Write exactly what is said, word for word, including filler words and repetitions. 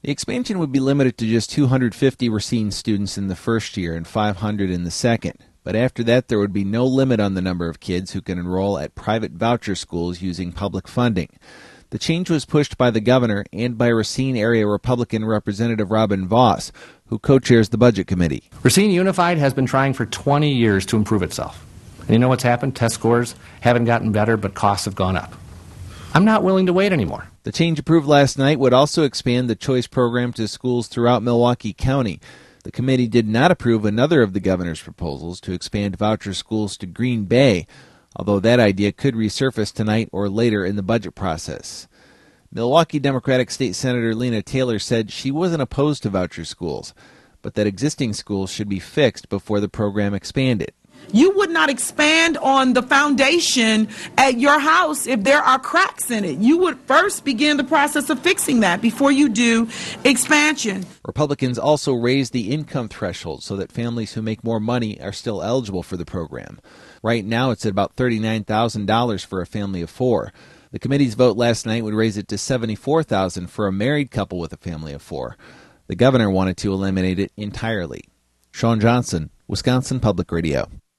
The expansion would be limited to just two hundred fifty Racine students in the first year and five hundred in the second. But after that, there would be no limit on the number of kids who can enroll at private voucher schools using public funding. The change was pushed by the governor and by Racine area Republican Representative Robin Voss, who co-chairs the Budget Committee. Racine Unified has been trying for twenty years to improve itself. And you know what's happened? Test scores haven't gotten better, but costs have gone up. I'm not willing to wait anymore. The change approved last night would also expand the choice program to schools throughout Milwaukee County. The committee did not approve another of the governor's proposals to expand voucher schools to Green Bay, although that idea could resurface tonight or later in the budget process. Milwaukee Democratic State Senator Lena Taylor said she wasn't opposed to voucher schools, but that existing schools should be fixed before the program expanded. You would not expand on the foundation at your house if there are cracks in it. You would first begin the process of fixing that before you do expansion. Republicans also raised the income threshold so that families who make more money are still eligible for the program. Right now it's at about thirty-nine thousand dollars for a family of four. The committee's vote last night would raise it to seventy-four thousand dollars for a married couple with a family of four. The governor wanted to eliminate it entirely. Sean Johnson, Wisconsin Public Radio.